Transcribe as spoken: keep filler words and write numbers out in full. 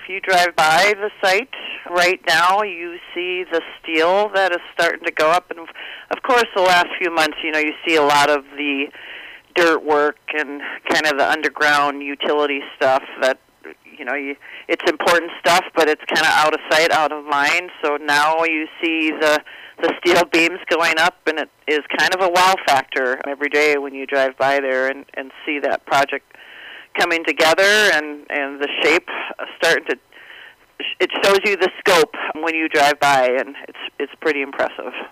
you drive by the site right now, you see the steel that is starting to go up. And, of course, the last few months, you know, you see a lot of the dirt work and kind of the underground utility stuff that, you know, you, it's important stuff, but it's kind of out of sight, out of mind. So now you see the the steel beams going up, and it is kind of a wow factor every day when you drive by there and, and see that project coming together and, and the shape starting to, it shows you the scope when you drive by, and it's it's pretty impressive.